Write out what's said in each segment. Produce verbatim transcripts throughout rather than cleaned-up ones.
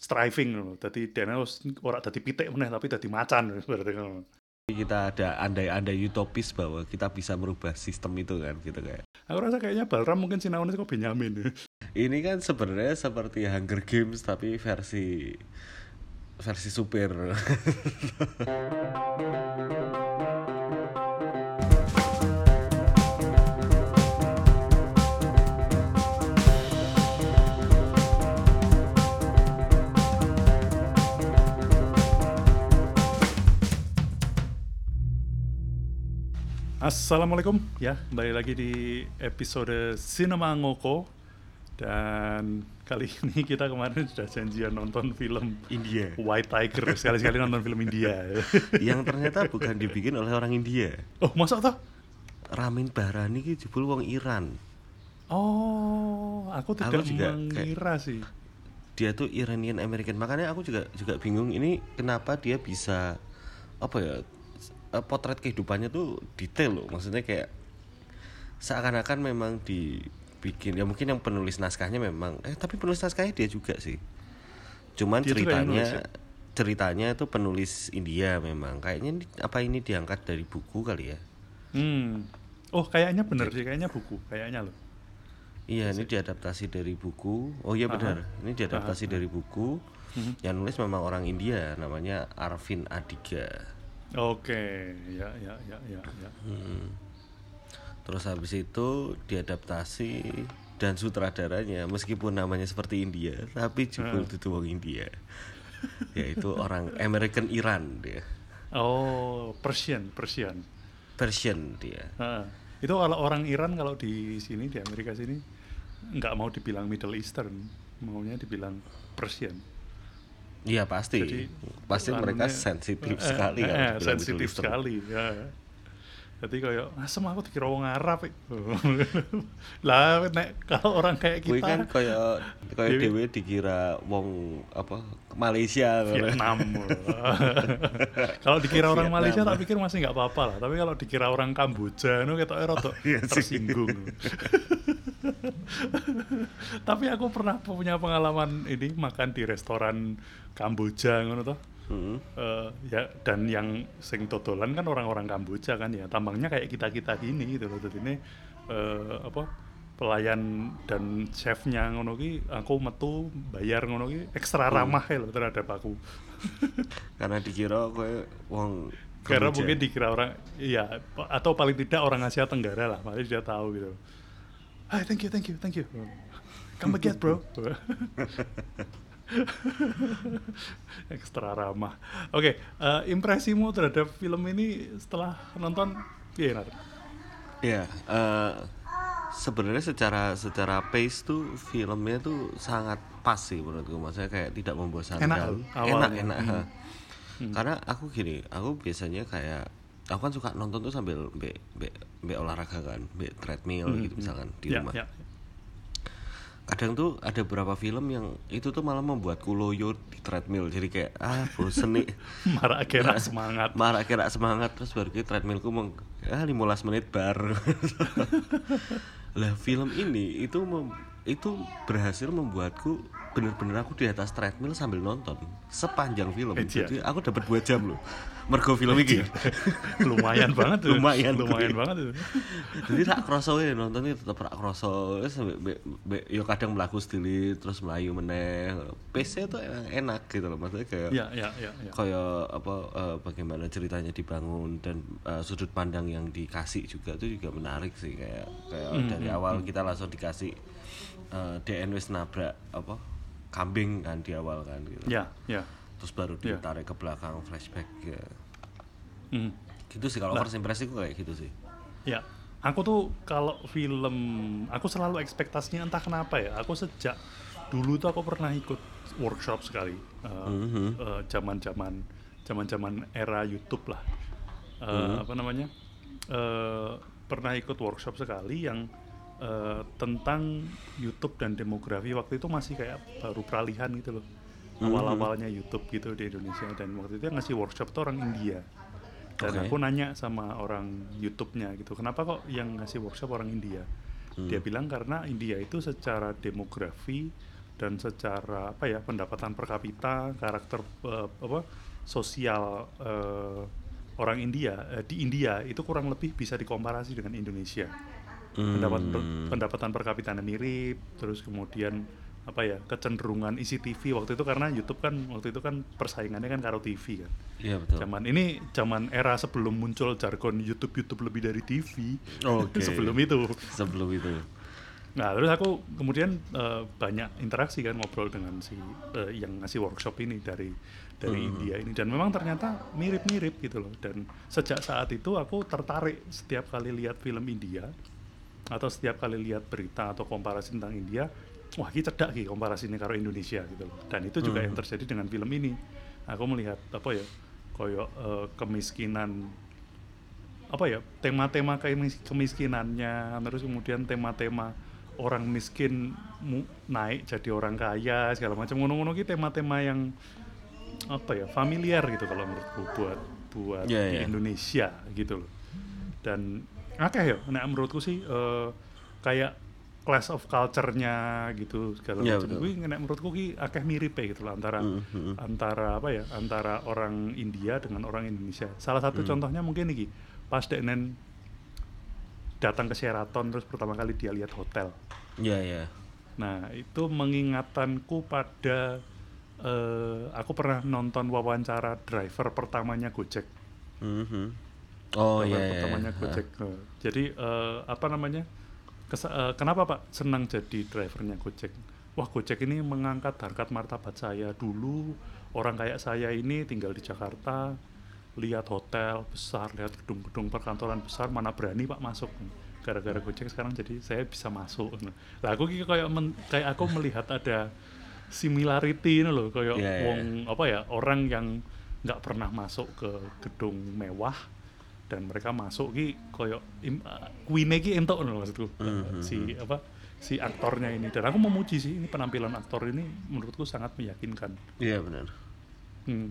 striving ngono. Dadi dene wis ora dadi pitik meneh tapi dadi macan berarti ngono. Kita ada andai-andai utopis bahwa kita bisa merubah sistem itu kan gitu kayak. Aku rasa kayaknya Balram mungkin sinaune kok Benyamin. Ini kan sebenarnya seperti Hunger Games tapi versi versi supir. Assalamualaikum ya, kembali lagi di episode Cinema Ngoko. Dan kali ini kita kemarin sudah janjian nonton film India, White Tiger. Sekali-sekali nonton film India. yang ternyata bukan dibikin oleh orang India. Oh, masa toh? Ramin Bahrani ki jebul wong Iran. Oh, aku tidak Aku juga mengira sih. Dia tuh Iranian American. Makanya aku juga juga bingung ini kenapa dia bisa apa ya? Potret kehidupannya tuh detail loh, maksudnya kayak seakan-akan memang dibikin, ya mungkin yang penulis naskahnya memang eh tapi penulis naskahnya dia juga sih, cuman dia ceritanya ya? ceritanya itu penulis India memang kayaknya. Apa ini diangkat dari buku kali ya? Hmm. Oh kayaknya bener sih, kayaknya buku kayaknya loh. Iya, ini diadaptasi dari buku. Oh iya benar, ini diadaptasi Aha. dari buku. Hmm. Yang nulis memang orang India, namanya Arvind Adiga. Oke, ya, ya, ya, ya, ya. Hmm. Terus habis itu diadaptasi dan sutradaranya meskipun namanya seperti India, tapi jebul uh. itu orang India, yaitu orang American Iran dia. Oh, Persian, Persian. Persian dia. Uh. Itu kalau orang Iran kalau di sini di Amerika sini nggak mau dibilang Middle Eastern, maunya dibilang Persian. Iya pasti, jadi, pasti mereka sensitif eh, sekali eh, kan. Eh, sensitif sekali, ya. Jadi kayak, asem aku dikira orang Arab. Lah, nek kalau orang kayak kita. Gue kan kayak kayak dewe dikira wong apa Malaysia, Vietnam. Kalau dikira orang Vietnam. Malaysia, tak pikir masih nggak apa-apa lah. Tapi kalau dikira orang Kamboja, nu ketoknya rada tersinggung. Tapi aku pernah punya pengalaman ini makan di restoran Kamboja ngono toh. Mm-hmm. Uh, ya dan yang sing totolan kan orang-orang Kamboja kan ya, tambangnya kayak kita-kita gini gitu loh. Jadi ini uh, apa pelayan dan chefnya ngono ki aku metu bayar ngono ki ekstra ramah mm. loh terhadap aku. Karena dikira kowe wong karena mungkin dikira orang iya atau paling tidak orang Asia Tenggara lah, paling dia tahu gitu. Hai, thank you, thank you, thank you. Come back, bro. Ekstra ramah. Oke, okay, uh, impresimu terhadap film ini setelah nonton gimana? Iya, uh, sebenarnya secara secara pace tuh filmnya tuh sangat pas sih menurutku. Maksudnya kayak tidak membosankan. Enak, enak, enak. Hmm. Hmm. Karena aku gini, aku biasanya kayak aku kan suka nonton tuh sambil be, be, be olahraga kan, be treadmill hmm, gitu misalkan di ya, rumah. Ya. Kadang tuh ada beberapa film yang itu tuh malah membuatku loyo di treadmill. Jadi kayak ah bosen nih. Marak kira semangat. Marak kira semangat terus baru ke treadmillku meng ah lima belas menit bar. Lah film ini itu mem, itu berhasil membuatku bener-bener aku di atas treadmill sambil nonton sepanjang film. Eja. Jadi aku dapat dua jam loh. Mergo film iki. lumayan banget tuh. Lumayan, lumayan banget tuh. Jadi rak kroso ya nontonnya tetap rak kroso. Sampai yo kadang mlaku sedili terus melayu meneh. P C tuh enak gitu loh, maksudnya kayak ya, ya, ya, ya. kayak apa uh, bagaimana ceritanya dibangun dan uh, sudut pandang yang dikasih juga itu juga menarik sih, kayak kayak mm, dari mm, awal mm. kita langsung dikasih uh, D N wis nabrak apa kambing kan di awal kan gitu. Ya, ya. Terus baru ditarik ya. ke belakang flashback ya. Mm. Gitu sih kalau first impresiku kayak gitu sih. Ya, aku tuh kalau film aku selalu ekspektasinya entah kenapa ya. Aku sejak dulu tuh aku pernah ikut workshop sekali. Uh, mm-hmm. uh, zaman-zaman zaman-zaman era YouTube lah. Uh, mm-hmm. Apa namanya? Uh, pernah ikut workshop sekali yang uh, tentang YouTube dan demografi. Waktu itu masih kayak baru peralihan gitu loh. Awal-awalnya YouTube gitu di Indonesia, dan waktu itu yang ngasih workshop tuh orang India. Dan okay. aku nanya sama orang YouTube-nya gitu, kenapa kok yang ngasih workshop orang India? Hmm. Dia bilang karena India itu secara demografi dan secara apa ya pendapatan per kapita, karakter uh, apa sosial uh, orang India uh, di India itu kurang lebih bisa dikomparasi dengan Indonesia. Pendapat, Hmm. pendapatan per kapitanya mirip, terus kemudian apa ya kecenderungan isi T V waktu itu karena YouTube kan waktu itu kan persaingannya kan karo T V kan. Iya betul. Zaman ini zaman era sebelum muncul jargon YouTube YouTube lebih dari T V. Oke. Sebelum itu. Sebelum itu. Nah terus aku kemudian uh, banyak interaksi kan ngobrol dengan si uh, yang ngasih workshop ini dari dari Hmm. India ini dan memang ternyata mirip-mirip gitu loh. Dan sejak saat itu aku tertarik setiap kali lihat film India atau setiap kali lihat berita atau komparasi tentang India, wah ini cedak ki komparasinya karo Indonesia gitu loh. Dan itu juga Hmm. yang terjadi dengan film ini. Aku melihat apa ya koyo uh, kemiskinan apa ya tema-tema kemis- kemiskinannya, terus kemudian tema-tema orang miskin mu- naik jadi orang kaya segala macam ngono-ngono ki tema-tema yang apa ya familiar gitu kalau menurutku buat buat Yeah, di yeah. Indonesia gitu loh. Dan akeh ya nek menurutku sih eh, kayak clash of culture-nya gitu segala Yeah, macam. betul. Kuwi nek menurutku ki akeh mirip ya gitu loh antara Hmm, hmm. antara apa ya antara orang India dengan orang Indonesia. Salah satu contohnya mungkin iki pas Deknen datang ke Sheraton terus pertama kali dia lihat hotel. Iya, iya. Nah, itu mengingatanku pada eh, aku pernah nonton wawancara driver pertamanya Gojek. Mhm. Oh Driver iya, iya. pertamanya iya. Gojek. Eh, Jadi eh, apa namanya? Kesa- eh, kenapa Pak senang jadi drivernya Gojek? Wah, Gojek ini mengangkat harkat martabat saya. Dulu orang kayak saya ini tinggal di Jakarta, lihat hotel besar, lihat gedung-gedung perkantoran besar, mana berani Pak masuk. Gara-gara Gojek sekarang jadi saya bisa masuk. Lah aku ki kayak men- kayak aku melihat ada similarity ini loh, kayak Iya, iya. wong apa ya orang yang nggak pernah masuk ke gedung mewah dan mereka masuk ki koyo im- uh, kuine ki entuk lho maksudku. Mhm. Si apa si aktornya ini dan aku memuji sih ini penampilan aktor ini menurutku sangat meyakinkan. Iya benar. Hmm.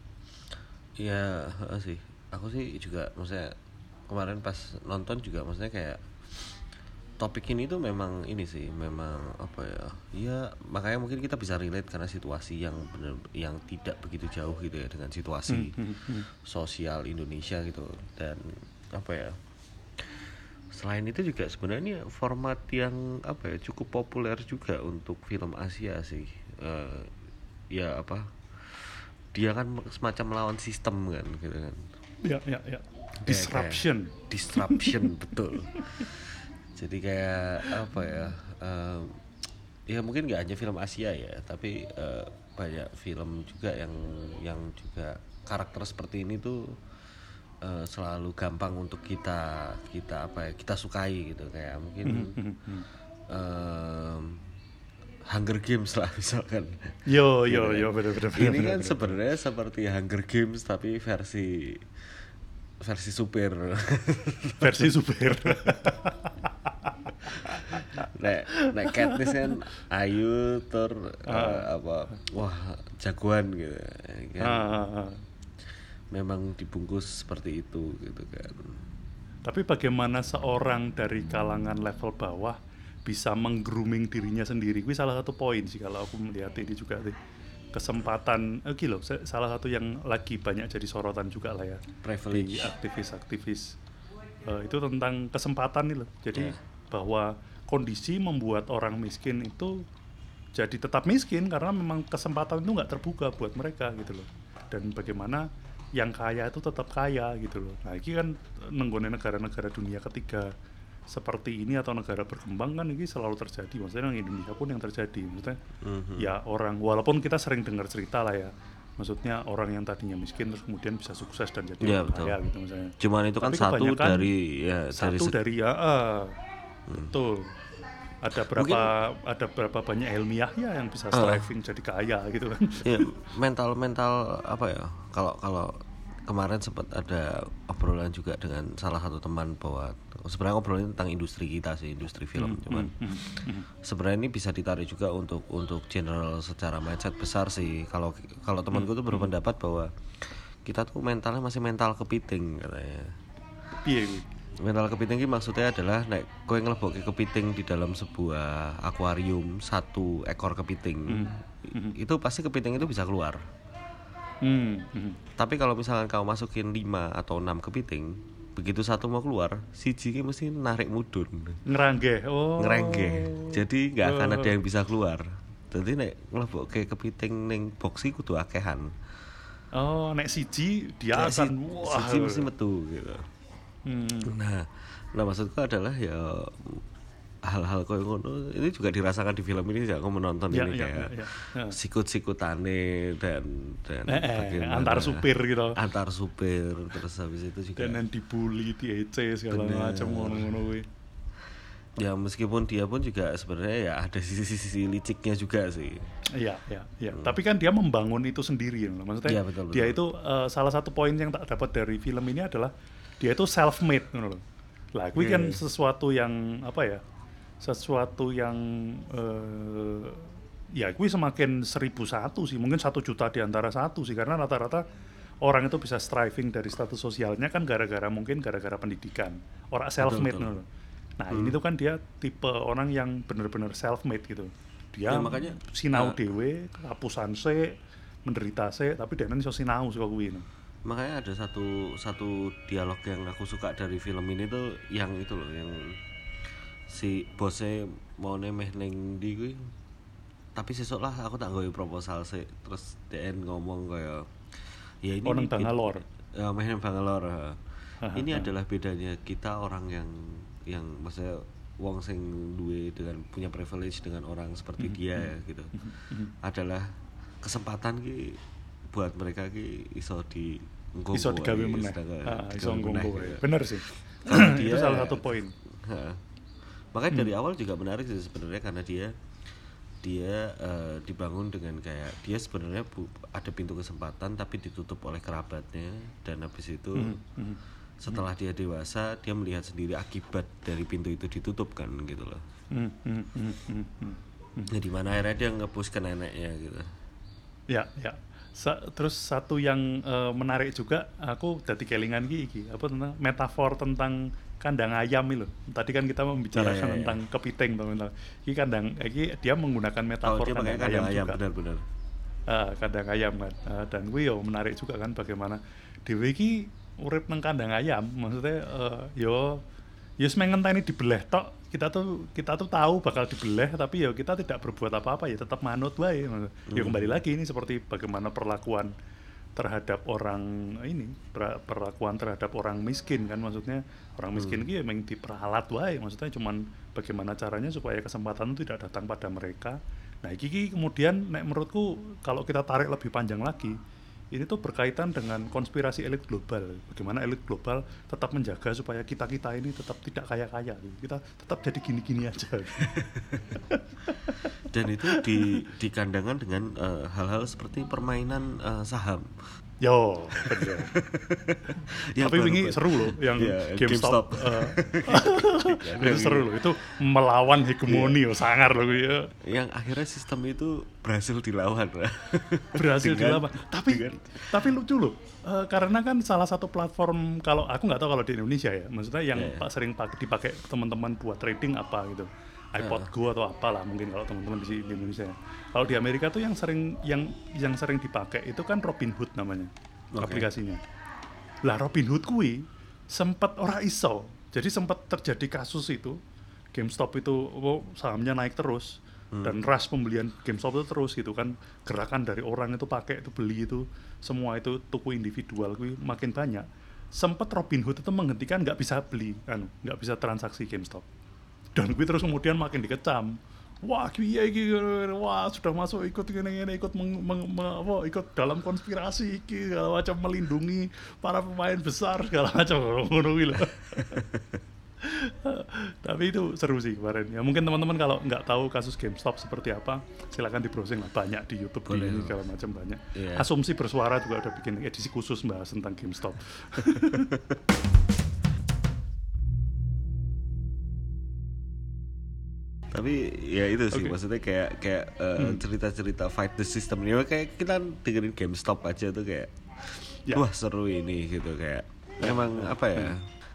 Iya heeh sih. Aku sih juga maksudnya kemarin pas nonton juga maksudnya kayak topik ini tuh memang ini sih memang apa ya ya makanya mungkin kita bisa relate karena situasi yang benar yang tidak begitu jauh gitu ya dengan situasi Hmm, hmm. sosial Indonesia gitu dan apa ya selain itu juga sebenarnya format yang apa ya cukup populer juga untuk film Asia sih. Eh, ya apa dia kan semacam melawan sistem kan gitu kan. Ya, ya, ya. Kayak- Disruption. kayak disruption betul. Jadi kayak apa ya eh, ya mungkin nggak hanya film Asia ya tapi eh, banyak film juga yang yang juga karakter seperti ini tuh eh, selalu gampang untuk kita kita apa ya kita sukai gitu kayak mungkin em, Hunger Games lah misalkan. Yo, Gitu yo, kan. yo, bener-bener. Ini kan sebenarnya seperti Hunger Games tapi versi versi supir. versi super. nek nek Katniss kan ayu ter eh, apa wah jagoan gitu kan. Ah, ah, ah. Memang dibungkus seperti itu gitu kan. Tapi bagaimana seorang dari kalangan level bawah bisa meng-grooming dirinya sendiri? Ini salah satu poin sih kalau aku melihat ini juga sih. Kesempatan, eh gitu loh, sa- salah satu yang lagi banyak jadi sorotan juga lah ya di Privilege. aktivis-aktivis. Eh, itu tentang kesempatan nih loh. Jadi Ya. bahwa kondisi membuat orang miskin itu jadi tetap miskin karena memang kesempatan itu nggak terbuka buat mereka gitu loh. Dan bagaimana yang kaya itu tetap kaya gitu loh. Nah ini kan nenggone negara-negara dunia ketiga seperti ini atau negara berkembang kan ini selalu terjadi. Maksudnya di Indonesia pun yang terjadi. Maksudnya Mhm. ya orang walaupun kita sering dengar cerita lah ya. Maksudnya orang yang tadinya miskin terus kemudian bisa sukses dan jadi Iya, orang betul. kaya gitu misalnya. Cuman itu kan Tapi satu kebanyakan dari ya dari Satu se- dari ya ah, betul. Ada berapa ada berapa banyak ilmiahnya yang bisa Ah. striving jadi kaya gitu kan. ya mental mental apa ya kalau kalau kemarin sempat ada obrolan juga dengan salah satu teman bahwa sebenarnya obrolan tentang industri kita sih industri film cuman Hmm, hmm. sebenarnya ini bisa ditarik juga untuk untuk general secara mindset besar sih kalau kalau temanku tuh berpendapat bahwa kita tuh mentalnya masih mental kepiting katanya. Piye kuwi? Mental kepiting ini maksudnya adalah nek kowe nglebokke kepiting di dalam sebuah akuarium, satu ekor kepiting. Hmm. Itu pasti kepiting itu bisa keluar. Hmm. Hmm. Tapi kalau misalkan kau masukin lima atau enam kepiting, begitu satu mau keluar, siji ki mesti narik mudun. Ngeranggeh. Oh. Ngerenggeh. Jadi nggak akan Oh. ada yang bisa keluar. Jadi nek nglebokke kepiting ning box iki kudu akehan. Oh, nek siji dia Nek akan si- wah. siji mesti metu gitu. Hmm. Nah, nah maksudku adalah ya hal-hal kayak ngono ini juga dirasakan di film ini. Aku menonton Ya, ini ya, kayak ya, ya. sikut-sikutane dan dan Eh, eh, bagaimana antar supir gitu. antar supir terus habis itu juga Dan yang dibully, diece segala Bener. macam ngono-ngono kuwi. ya meskipun dia pun juga sebenarnya ya ada sisi-sisi liciknya juga sih. Iya, iya, iya. Tapi kan dia membangun itu sendiri loh. Maksudnya Iya, betul, betul. dia itu eh, salah satu poin yang tak dapat dari film ini adalah dia itu self made ngono loh. Lah, kuwi kan Oke. sesuatu yang apa ya? Sesuatu yang eh, ya kuwi semakin seribu satu sih, mungkin satu juta di antara satu sih, karena rata-rata orang itu bisa striving dari status sosialnya kan gara-gara mungkin gara-gara pendidikan. Orang self made betul. ngono loh. Nah, ini tuh kan dia tipe orang yang benar-benar self made gitu. Dia Ya, makanya, sinau uh, dhewe, kapusan se, menderita se, tapi dia iso sinau saka kuwi. No. Makanya ada satu satu dialog yang aku suka dari film ini tuh yang itu loh, yang si bosnya mau nemeh neng di kuwi. Tapi sesuk lah aku tak gawe proposal sih. Terus D N ngomong kayak ya ini Oh, nang bed- Bangalore. Ya, meh nang Bangalore. ha. Haha, Ini ha. adalah bedanya kita orang yang yang maksudnya wong sing duwe dengan punya privilege dengan orang seperti dia ya gitu. Adalah kesempatan ki buat mereka ki iso di nggo Iso digawe wae, meneh. sedangkan Ah, digawe iso nggo meneh, wae. gitu. Bener sih. Kalau Itu dia- salah satu poin. Ha. Makanya dari awal juga menarik sih sebenarnya karena dia dia eh, dibangun dengan kayak dia sebenarnya bu- ada pintu kesempatan tapi ditutup oleh kerabatnya dan habis itu Hmm. setelah dia dewasa dia melihat sendiri akibat dari pintu itu ditutup kan gitu loh. Hmm, hmm, hmm, hmm, hmm. Nah, di mana akhirnya dia nge-push ke neneknya gitu. Ya, ya. Sa- terus satu yang eh, menarik juga, aku dadi kelingan ki iki, apa tentang metafor tentang kandang ayam itu. Tadi kan kita membicarakan Iya, iya, iya. tentang kepiting teman-teman. Iki kandang, iki dia menggunakan Oh, metafor dia pakai kandang, kandang ayam, ayam juga. benar-benar. Ah, kandang ayam kan. Ah, dan kuwi yo menarik juga kan bagaimana dhewe iki urip nang kandang ayam, maksudnya eh, yo yo wis ngenteni dibelah tok. Kita tuh kita tuh tahu bakal dibelah tapi ya kita tidak berbuat apa-apa ya tetap manut wae. Ya kembali lagi ini seperti bagaimana perlakuan terhadap orang ini, per- perlakuan terhadap orang miskin kan, maksudnya orang miskin iki emang diperalat wae, maksudnya cuman bagaimana caranya supaya kesempatan itu tidak datang pada mereka. Nah, iki iki kemudian nek menurutku kalau kita tarik lebih panjang lagi, ini tuh berkaitan dengan konspirasi elit global. Bagaimana elit global tetap menjaga supaya kita-kita ini tetap tidak kaya-kaya. Kita tetap jadi gini-gini aja. Dan itu di dikandangkan dengan eh, hal-hal seperti permainan eh, saham. Yo, bener. Yang Tapi baru- wingi seru loh yang Iya, GameStop. GameStop. eh, itu seru loh. Itu melawan hegemoni loh, sangar loh ya. Yang akhirnya sistem itu berhasil dilawan. Berhasil Dengan- dilawan. Tapi dengan- tapi lucu loh. Eh, karena kan salah satu platform, kalau aku nggak tahu kalau di Indonesia ya, maksudnya yang Iya, iya. pak sering pak- dipakai teman-teman buat trading apa gitu, iPod Go atau apalah mungkin kalau teman-teman di sini di Indonesia. Kalau di Amerika tuh yang sering yang yang sering dipakai itu kan Robinhood namanya Oke. aplikasinya. Lah Robinhood kui sempat ora iso, jadi sempat terjadi kasus itu GameStop itu oh, sahamnya naik terus. Dan rush pembelian GameStop itu terus gitu kan, gerakan dari orang itu pakai itu beli itu semua itu tuku individual kuwi makin banyak. Sempat Robinhood itu menghentikan nggak bisa beli anu nggak bisa transaksi GameStop, dan kuwi terus kemudian makin dikecam. Wah kiye iki, wah sudah masuk ikut ini ini ikut meng, meng, me- apa, ikut dalam konspirasi iki segala macam, melindungi para pemain besar segala macam ngono kuwi lho. Tapi itu seru sih kemarin. Ya mungkin teman-teman kalau nggak tahu kasus GameStop seperti apa, silakan di browsing lah, banyak di YouTube di Boleh. ini segala macam banyak. Iya. Asumsi Bersuara juga udah bikin edisi khusus bahas tentang GameStop. Tapi ya itu sih Oke. maksudnya kayak kayak eh, cerita-cerita fight the system ini kayak kita dengerin GameStop aja tuh kayak Ya. wah seru ini gitu kayak emang apa ya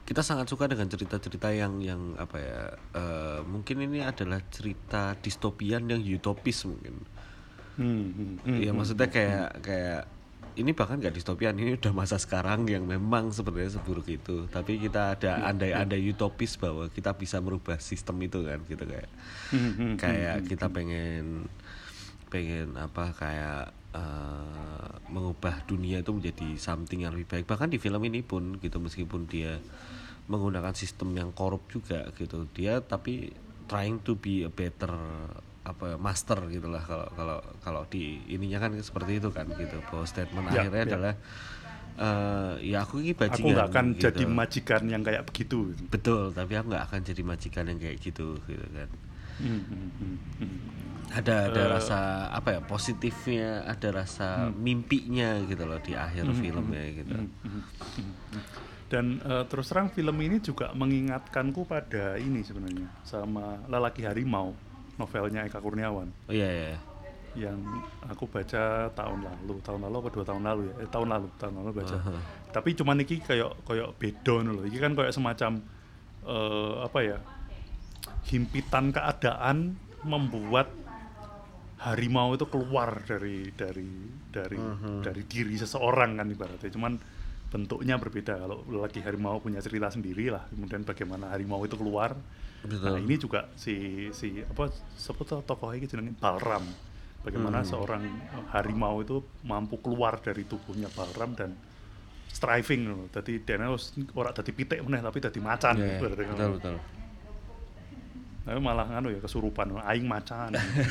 kita sangat suka dengan cerita-cerita yang yang apa ya, uh, mungkin ini adalah cerita distopian yang utopis mungkin. Hmm, hmm, hmm, Ya hmm, maksudnya hmm, kayak kayak ini bahkan nggak distopian, ini udah masa sekarang yang memang sebenarnya seburuk itu, tapi kita ada ya, ya. andai-andai utopis bahwa kita bisa merubah sistem itu kan gitu, kayak Hmm, hmm, hmm, kayak hmm, kita hmm. pengen pengen apa kayak uh, mengubah dunia itu menjadi something yang lebih baik. Bahkan di film ini pun gitu, meskipun dia menggunakan sistem yang korup juga gitu, dia tapi trying to be a better apa master gitulah, kalau kalau kalau di ininya kan seperti itu kan gitu, bahwa statement Ya, akhirnya ya. adalah uh, ya aku ini Aku bajingan nggak akan gitu. jadi majikan yang kayak begitu. Betul, tapi aku nggak akan jadi majikan yang kayak gitu gitu kan. Hmm, hmm, hmm, hmm. ada ada Eh, rasa apa ya, positifnya, ada rasa mimpinya gitu loh di akhir filmnya gitu. hmm, hmm, hmm, hmm. Dan eh, terus terang film ini juga mengingatkanku pada ini sebenarnya, sama Lelaki Harimau, novelnya Eka Kurniawan, Oh iya iya. yang aku baca tahun lalu, tahun lalu apa dua tahun lalu ya, eh, tahun lalu, tahun lalu baca. Aha. Tapi cuman iki kayak kayak beda loh, iki kan kayak semacam eh, apa ya, himpitan keadaan membuat harimau itu keluar dari dari dari dari diri seseorang kan ibaratnya, cuman bentuknya berbeda. Kalau lelaki harimau punya cerita sendiri lah, kemudian bagaimana harimau itu keluar. Nah Betul. ini juga si si apa sebut tokoh ini jenenge Balram, bagaimana seorang harimau itu mampu keluar dari tubuhnya Balram dan striving loh. Dadi dene wis ora dadi pitik meneh tapi dadi macan. Iya, Ibaratnya betul ngono. betul. Tapi malah nganu ya kesurupan, aing macan.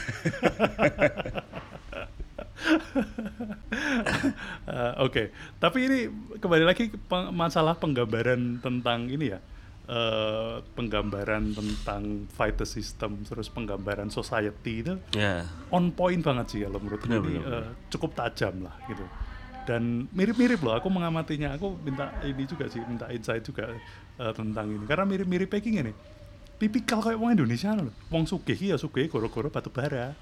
Eh, Oke, tapi ini kembali lagi ke peng- masalah penggambaran tentang ini ya, eh, penggambaran tentang fight the system, terus penggambaran society itu Ya, on point banget sih kalau menurutku. Benar, Ini benar, benar. eh, cukup tajam lah gitu. Dan mirip-mirip loh, aku mengamatinya, aku minta ini juga sih, minta insight juga eh, tentang ini, karena mirip-mirip packing ini. Tipikal kayak wong Indonesia loh, wong sugih ya sugih goro-goro batu bara.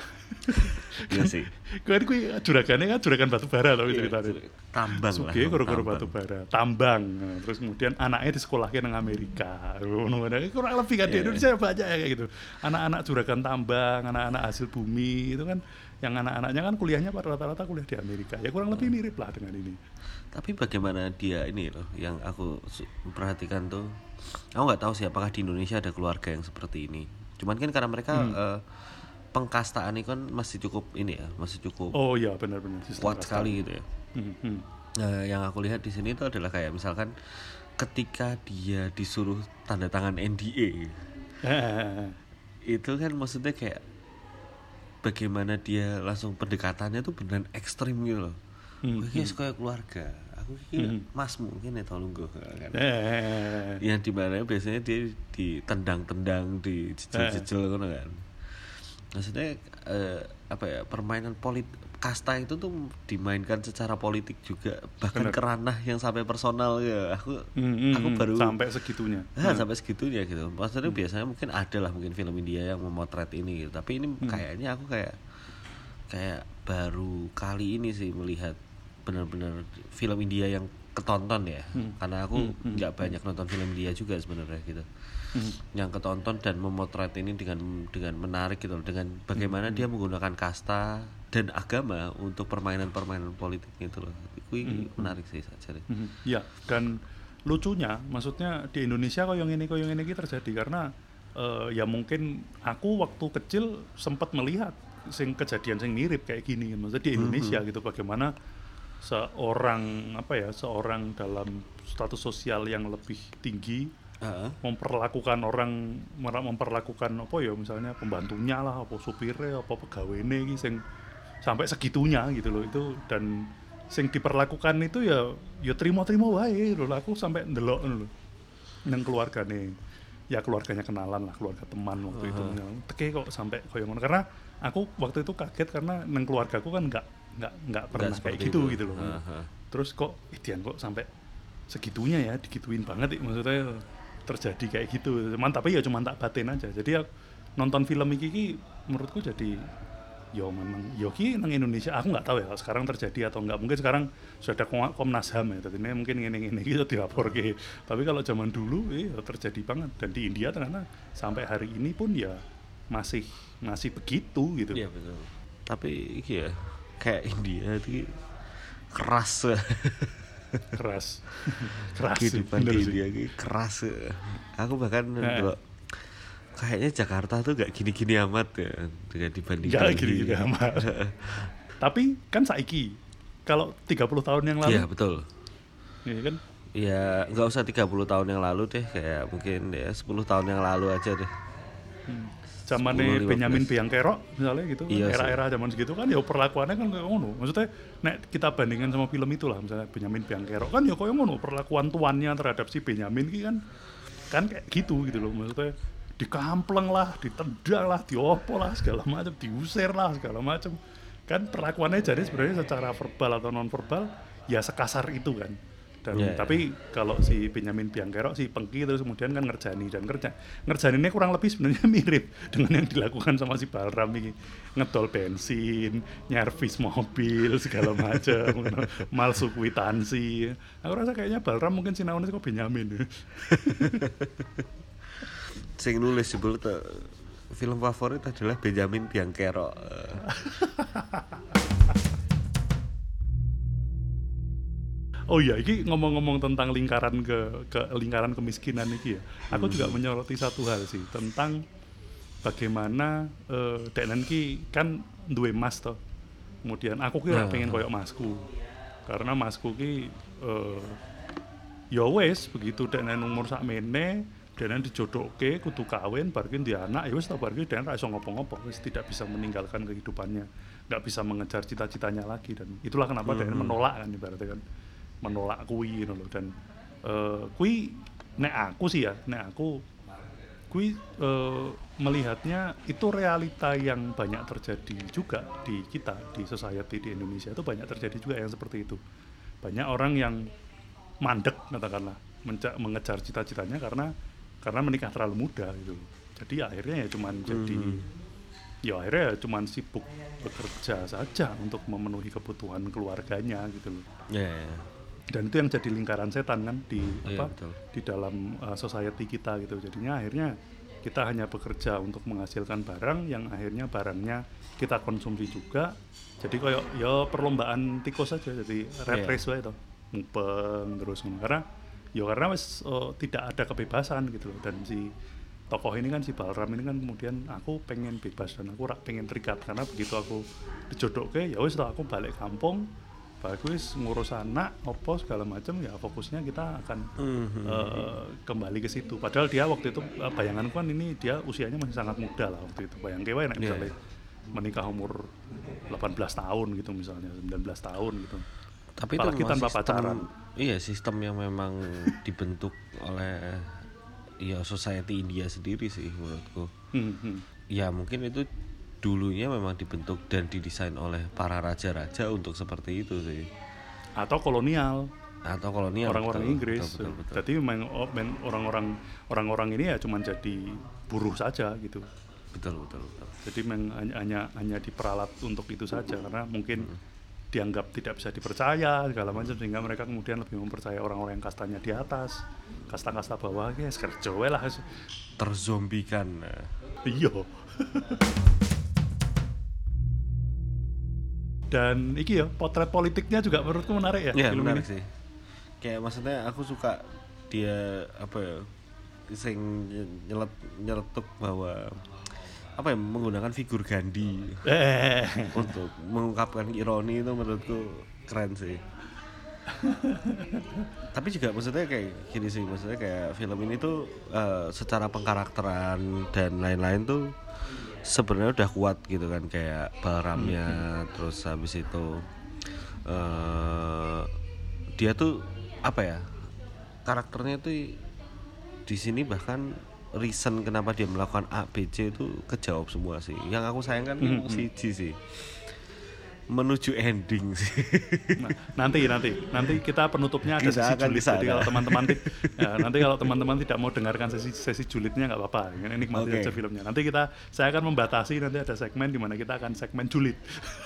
iya sih. Kan kuwi juragannya kan juragan batu bara tau Iya, ceritanya. tambang lah. Sugih goro-goro tambang. batu bara, tambang. Nah, terus kemudian anaknya disekolahkan nang Amerika. Ngono-ngono. Kurang lebih kan di Iya. Indonesia banyak ya kayak gitu. Anak-anak juragan tambang, anak-anak hasil bumi itu kan yang anak-anaknya kan kuliahnya rata-rata kuliah di Amerika. Ya kurang lebih mirip lah dengan ini. Tapi bagaimana dia ini loh, yang aku su- perhatikan tuh, aku nggak tahu sih apakah di Indonesia ada keluarga yang seperti ini. Cuman kan karena mereka eh, pengkastaan ini kan masih cukup ini ya, masih cukup Oh iya benar-benar sistem kuat kasta. sekali gitu ya. Hmm, hmm. Nah, yang aku lihat di sini itu adalah kayak misalkan ketika dia disuruh tanda tangan N D A, Eh, itu kan maksudnya kayak bagaimana dia langsung pendekatannya tuh beneran ekstrim gitu loh. Hmm, Gue kayak kayak keluarga, aku kayak mas mungkin ya tolong gue kan. eh, Yang dimana biasanya dia ditendang-tendang, dijejel-jejel gitu kan. Maksudnya eh, apa ya, permainan politik kasta itu tuh dimainkan secara politik juga, bahkan Bener. ke ranah yang sampai personal ya. Aku hmm, hmm, aku hmm. baru sampai segitunya. ah, sampai segitunya gitu. Maksudnya biasanya mungkin ada lah mungkin film India yang memotret ini gitu. Tapi ini kayaknya aku kayak kayak baru kali ini sih melihat benar-benar film India yang ketonton ya. Karena aku nggak banyak nonton film India juga sebenarnya gitu. Yang ketonton dan memotret ini dengan dengan menarik gitu loh, dengan bagaimana dia menggunakan kasta dan agama untuk permainan-permainan politik gitu loh. Itu menarik sih saja deh. Mhm. Ya, dan lucunya, maksudnya di Indonesia kok yang ini kok yang ini iki terjadi karena eh, ya mungkin aku waktu kecil sempat melihat sing kejadian sing mirip kayak gini, maksudnya di Indonesia gitu, bagaimana seorang apa ya, seorang dalam status sosial yang lebih tinggi Heeh. memperlakukan orang mer- memperlakukan apa ya, misalnya pembantunya lah, apa supirnya, apa pegawainya iki sing sampai segitunya gitu loh itu, dan sing diperlakukan itu ya ya terima-terima wae lho. Aku sampai ndelok ngono lho nang keluargane, ya keluarganya kenalan lah, keluarga teman waktu itu teke kok sampai koyo ngono, karena aku waktu itu kaget karena nang keluargaku kan nggak nggak nggak pernah kayak seperti gitu itu. gitu loh. Aha. Terus kok Idian kok sampai segitunya ya, digituin banget ya, maksudnya terjadi kayak gitu. Cuman tapi ya cuman tak batin aja. Jadi ya, nonton film iki, iki menurutku jadi yo memang yo ki nang Indonesia aku nggak tahu ya sekarang terjadi atau nggak, mungkin sekarang sudah ada Komnas H A M ya, jadi ini mungkin ini ini gitu dilaporke, tapi kalau zaman dulu eh terjadi banget, dan di India ternyata sampai hari ini pun ya masih masih begitu gitu. Iya betul. Tapi iya kayak India itu keras. keras keras kehidupan di India ini keras. Aku bahkan nah. Kayaknya Jakarta tuh gak gini-gini amat ya dengan dibandingkan gak gini-gini amat. Tapi kan saiki kalau tiga puluh tahun yang lalu. Iya betul. Iya kan? Iya gak usah tiga puluh tahun yang lalu deh, kayak mungkin ya sepuluh tahun yang lalu aja deh. Hmm. Zamannya Benyamin Biangkerok misalnya gitu, iya kan? Era-era zaman segitu kan ya perlakuannya kan kayak ngono. Maksudnya nek kita bandingkan sama film itulah, misalnya Benyamin Biangkerok kan ya kayak ngono, perlakuan tuannya terhadap si Benyamin ki kan kan kayak gitu gitu loh, maksudnya dikampleng lah, ditendang lah, diopo lah, segala macam, diusir lah, segala macam. Kan perlakuannya jadi sebenarnya secara verbal atau non verbal ya sekasar itu kan. Dan yeah, tapi yeah. Kalau si Benyamin Biangkerok si Pengki terus kemudian kan ngerjani dan kerja ngerjaninnya kurang lebih sebenarnya mirip dengan yang dilakukan sama si Balram ini, ngedol bensin, nyervis mobil segala macam, malsu kwitansi. Aku rasa kayaknya Balram mungkin sinaune kok Benyamin. Sing nulis jebul film favorit adalah Benyamin Biangkerok. Oh iya, ini ngomong-ngomong tentang lingkaran ke, ke lingkaran kemiskinan ini ya. Aku hmm. juga menyoroti satu hal sih tentang bagaimana uh, Denan ki kan duwe mas toh. Kemudian aku ki ora nah, pengen koyok masku. Karena masku ki uh, ya wis begitu Denan umur sakmene, Denan dijodohke kudu kawin bar ki ndek anak, ya wis ta bar ki Denan ra iso ngopo-ngopo, wis tidak bisa meninggalkan kehidupannya, enggak bisa mengejar cita-citanya lagi, dan itulah kenapa hmm. Denan menolak kan ibaratnya kan. Menolak kui gitu loh, dan uh, kui nek aku sih ya nek aku kui uh, melihatnya itu realita yang banyak terjadi juga di kita, di society di Indonesia itu banyak terjadi juga yang seperti itu. Banyak orang yang mandek katakanlah menca- mengejar cita-citanya karena karena menikah terlalu muda gitu. Jadi akhirnya ya cuman hmm. jadi ya akhirnya ya cuman sibuk bekerja saja untuk memenuhi kebutuhan keluarganya gitu loh. Yeah, yeah. Dan itu yang jadi lingkaran setan kan di iya, apa betul. Di dalam uh, society kita gitu. Jadinya akhirnya kita hanya bekerja untuk menghasilkan barang yang akhirnya barangnya kita konsumsi juga. Jadi kayak ya perlombaan tikus saja, jadi rat yeah. race wae to. Ngumpeng terus karena ya karena wis uh, tidak ada kebebasan gitu loh. Dan si tokoh ini kan si Balram ini kan kemudian aku pengen bebas dan aku rak pengen terikat, karena begitu aku dijodohke ya wis aku balik kampung, bagus ngurus anak, opo segala macam ya fokusnya kita akan mm-hmm. uh, kembali ke situ. Padahal dia waktu itu uh, bayanganku kan ini dia usianya masih sangat muda lah waktu itu. Bayangke wae nek yeah. misalnya menikah umur delapan belas tahun gitu misalnya, sembilan belas tahun gitu. Tapi apalagi itu tanpa sistem, pacaran. Iya, sistem yang memang dibentuk oleh ya society India sendiri sih menurutku. Mm-hmm. Ya mungkin itu dulunya memang dibentuk dan didesain oleh para raja-raja untuk seperti itu sih. Atau kolonial. Atau kolonial. Orang-orang betul, Inggris. Betul, betul, betul. Jadi memang orang-orang orang-orang ini ya cuma jadi buruh saja gitu. Betul, betul, betul. Jadi memang hanya hanya diperalat untuk itu saja, karena mungkin hmm. dianggap tidak bisa dipercaya segala macam, sehingga mereka kemudian lebih mempercaya orang-orang yang kastanya di atas, kasta-kasta bawah ya kerja wae lah. Terzombikan. Iya. Dan iki ya potret politiknya juga menurutku menarik ya. Iya film menarik ini. Sih. Kayak maksudnya aku suka dia apa ya, sing nyelet nyeletuk bahwa apa ya, menggunakan figur Gandhi eh. untuk mengungkapkan ironi, itu menurutku keren sih. Tapi juga maksudnya kayak gini sih, maksudnya kayak film ini tuh uh, secara pengkarakteran dan lain-lain tuh sebenarnya udah kuat gitu kan, kayak Balramnya, hmm. terus habis itu uh, dia tuh apa ya, karakternya tuh di sini bahkan reason kenapa dia melakukan A B C itu kejawab semua sih. Yang aku sayangkan hmm. si G sih menuju ending sih. Nah, nanti nanti nanti kita penutupnya ada Kita sesi akan julid. di sana. Jadi kalau teman-teman ti- ya, nanti kalau teman-teman tidak mau dengarkan sesi sesi julidnya nggak apa-apa. Ini nikmati Oke. aja filmnya. Nanti kita saya akan membatasi, nanti ada segmen di mana kita akan segmen julid.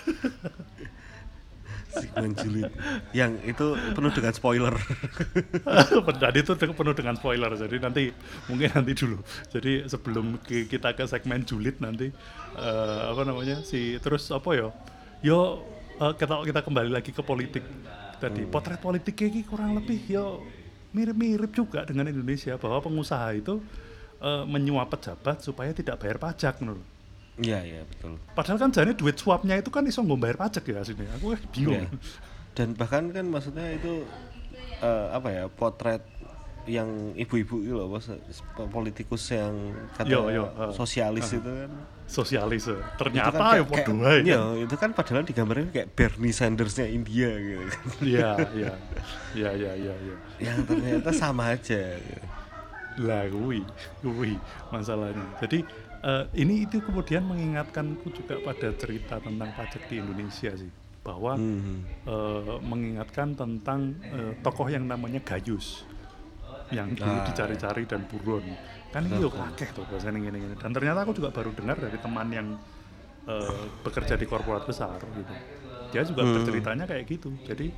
Segmen julid yang itu penuh dengan spoiler. Tadi itu penuh dengan spoiler. Jadi nanti mungkin nanti dulu. Jadi sebelum ki- kita ke segmen julid nanti eh, apa namanya si terus apa ya? Yo eh, kita kita kembali lagi ke politik. Tadi potret politiknya ini kurang lebih yo mirip-mirip juga dengan Indonesia, bahwa pengusaha itu eh, menyuap pejabat supaya tidak bayar pajak menurut. Iya, iya, betul. Padahal kan jadinya duit suapnya itu kan iso nggo bayar pajak ya aslinya. Aku kan bingung. Iya. Dan bahkan kan maksudnya itu eh, apa ya, potret yang ibu-ibu itu loh, bos, politikus yang kata Yo, yo, uh, sosialis uh. itu kan. Sosialis. Itu Ternyata kan ya kayak- podo kayak- wae. iya, itu kan padahal digambarkan kayak Bernie Sanders-nya India gitu kan. Iya, iya. Iya, iya, iya, iya. Yang ternyata sama aja gitu. Lah kuwi, kuwi masalahnya. Jadi eh, ini itu kemudian mengingatkanku juga pada cerita tentang pajak di Indonesia sih, bahwa Hmm. eh, mengingatkan tentang eh, tokoh yang namanya Gayus yang dulu Ah, dicari-cari dan buron. Kan ini yo akeh tuh bahasa ini ini. Dan ternyata aku juga baru dengar dari teman yang eh, bekerja di korporat besar gitu. Dia juga Hmm. berceritanya kayak gitu. Jadi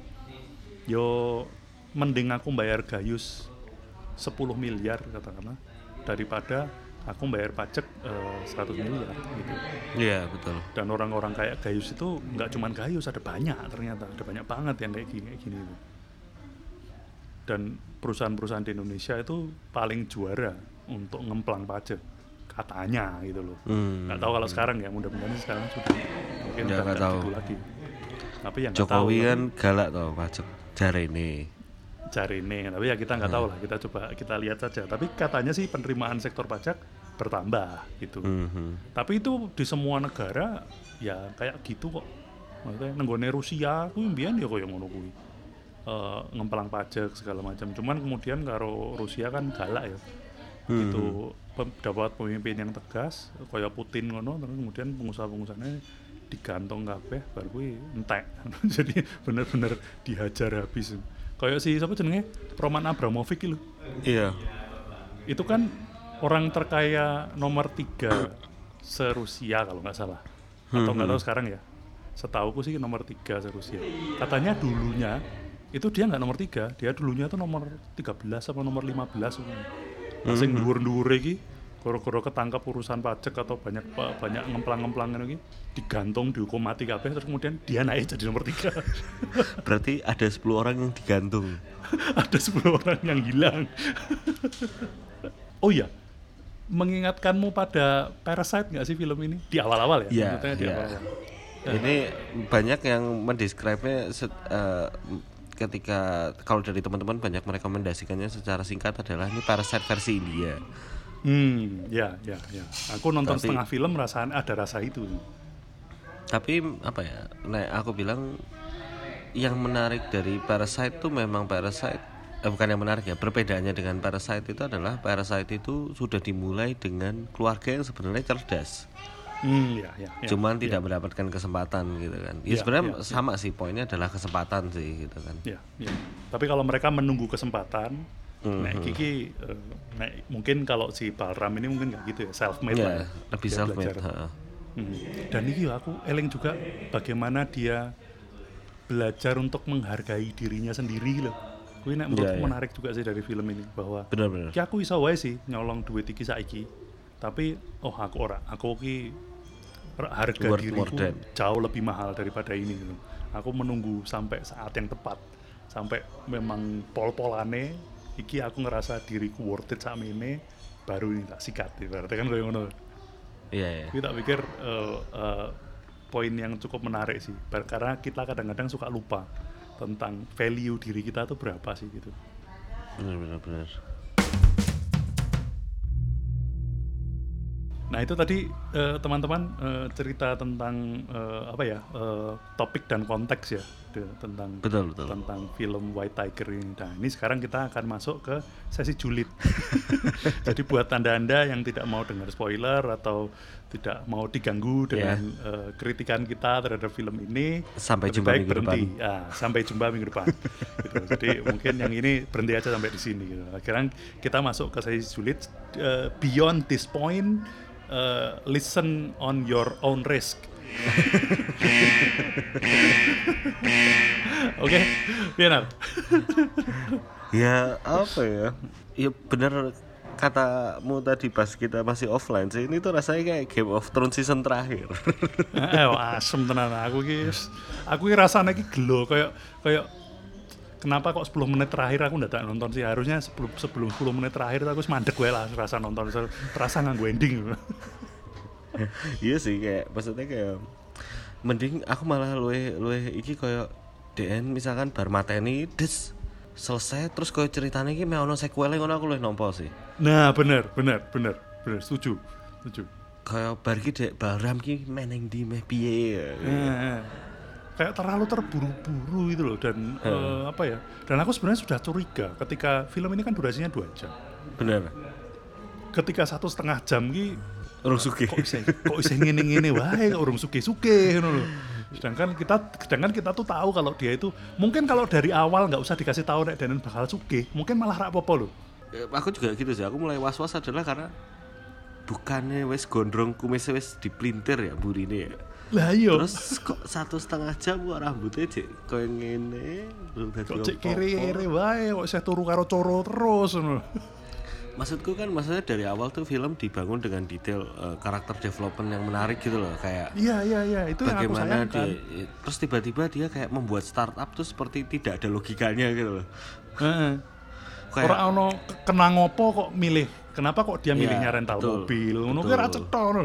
yo mending aku bayar Gayus sepuluh miliar katakanlah daripada aku bayar pajak eh, seratus miliar gitu. Iya, betul. Dan orang-orang kayak Gayus itu nggak cuman Gayus, ada banyak ternyata, ada banyak banget yang kayak gini, kayak gini itu. Dan perusahaan-perusahaan di Indonesia itu paling juara untuk ngemplang pajak katanya gitu loh. Hmm. Nggak tahu kalau sekarang ya, mudah-mudahan sih sekarang sudah mungkin Ya, udah nggak nggak tahu. gitu lagi. Tapi yang Jokowi tahu, kan galak tau pajak jare ini. cari ini, tapi ya kita nggak tahu lah, kita coba kita lihat saja. Tapi katanya sih penerimaan sektor pajak bertambah gitu. Mhm. Tapi itu di semua negara ya kayak gitu kok. Maksudnya nenggone Rusia kuwi mbiyen ya koyo ngono kuwi. Eh, ngemplang pajak segala macam. Cuman kemudian karo Rusia kan galak ya. Gitu pem- dapat pemimpin yang tegas koyo Putin ngono, terus kemudian pengusaha-pengusahanya digantung kabeh baru kuwi entek. Jadi bener-bener dihajar habis. Kayak si siapa jenenge? Roman Abramovich lho. Iya. Itu kan orang terkaya nomor tiga se-Rusia kalau nggak salah, atau nggak tahu sekarang ya. Setauku sih nomor tiga se-Rusia. Katanya dulunya itu dia nggak nomor tiga, dia dulunya tuh nomor tiga belas apa nomor lima belas. Sing dhuwur-dhuwur iki koro-koro ketangkap urusan pajak atau banyak banyak ngemplang-ngemplang iki digantung, dihukum mati kabeh, terus kemudian dia naik jadi nomor tiga. Berarti ada sepuluh orang yang digantung. Ada sepuluh orang yang hilang. Oh iya, mengingatkanmu pada Parasite nggak sih film ini? Di awal-awal ya? Iya, Maksudnya di iya. awal-awal. Ini banyak yang mendeskripsinya se- eh, ketika kalau dari teman-teman banyak merekomendasikannya secara singkat adalah ini Parasite versi India. Hmm, ya, ya, ya. Aku nonton Tapi- setengah film rasaan ada rasa itu. Tapi apa ya? Nah, aku bilang yang menarik dari Parasite itu memang Parasite eh, bukan yang menarik ya. Perbedaannya dengan Parasite itu adalah Parasite itu sudah dimulai dengan keluarga yang sebenarnya cerdas. Hmm, ya, ya. ya Cuman ya, tidak mendapatkan kesempatan gitu kan. Ya, Ya, sebenarnya ya, ya. sama sih, poinnya adalah kesempatan sih gitu kan. Ya, ya. Tapi kalau mereka menunggu kesempatan, Mhm. nah Kiki, eh, nah, mungkin kalau si Balram ini mungkin nggak gitu ya, self made lah. Ya, Ya. lebih Dia self made. belajar. Hmm. Dan ini aku eling juga bagaimana dia belajar untuk menghargai dirinya sendiri loh. Kuwi nek menurutku Iya, iya. menarik juga sih dari film ini, bahwa Benar-benar. ki aku iso wae sih nyolong duit iki saiki, tapi oh aku ora, aku ki r- harga Worth diriku more than. jauh lebih mahal daripada ini gitu. Aku menunggu sampai saat yang tepat, sampai memang pol-polane iki aku ngerasa diriku worth it sakmene, baru ini tak sikat. Berarti kan kayak ngono. Iya, iya. Kita pikir eh, eh, poin yang cukup menarik sih, Bar- karena kita kadang-kadang suka lupa tentang value diri kita tuh berapa sih gitu. Benar-benar benar. Nah itu tadi eh, teman-teman eh, cerita tentang eh, apa ya, eh, topik dan konteks ya, episode tentang Betul, betul. tentang film White Tiger ini. Nah, ini sekarang kita akan masuk ke sesi julid. Jadi buat anda-anda yang tidak mau dengar spoiler atau tidak mau diganggu dengan yeah. uh, kritikan kita terhadap film ini, sampai lebih jumpa baik minggu berhenti. depan. Ah, sampai jumpa minggu depan. Gitu. Jadi mungkin yang ini berhenti aja sampai di sini. Gitu. Sekarang kita masuk ke sesi julid. Uh, beyond this point, uh, listen on your own risk. Oke, Biar. Ya apa ya? Ya benar katamu tadi pas kita masih offline sih, ini tuh rasanya kayak Game of Thrones season terakhir. Eh, asem tenan aku ki. Aku ki rasane ki gelo kayak kayak kenapa kok sepuluh menit terakhir aku ndak nonton sih? Harusnya sebelum sebelum sepuluh menit terakhir aku wis mandek wae lah rasa nonton, terasa nganggo ending. Iya sih, kayak maksudnya kayak mending aku malah luwe luwe iki kayak D N misalkan bar mateni des selesai terus koyo ceritane iki meh ono sequel ngono aku luwih nampa sih. Nah, bener, bener, bener, bener, setuju, setuju. Kayak bar iki dek Balram ki meneng di meh piye. Nah, kayak terlalu terburu-buru itu loh dan hmm. uh, apa ya? Dan aku sebenarnya sudah curiga ketika film ini kan durasinya dua jam. Bener. Ketika satu setengah jam ki urung sugih. Kok bisa kok bisa ngene-ngene wae urung sugih-sugih ngono lho. Sedangkan kita sedangkan kita tuh tahu kalau dia itu mungkin kalau dari awal nggak usah dikasih tahu nek Denen bakal sugih, mungkin malah ra apa-apa lho. Ya, aku juga gitu sih. Aku mulai was-was adalah karena bukannya wes gondrong kumisnya wes dipelintir ya burine ya. Lah iya. Terus kok satu setengah jam kok rambutnya cek koyo ngene, kok cek kere-kere wae kok saya turu karo coro terus ngono. Maksudku kan maksudnya dari awal tuh film dibangun dengan detail uh, karakter development yang menarik gitu loh, kayak iya iya iya itu yang aku sayangkan. Dia, terus tiba-tiba dia kayak membuat startup tuh seperti tidak ada logikanya gitu loh. Heeh. Kayak orang ono kena ngopo kok milih, kenapa kok dia milihnya ya, rental betul, mobil ngono ki ra cetha ngono.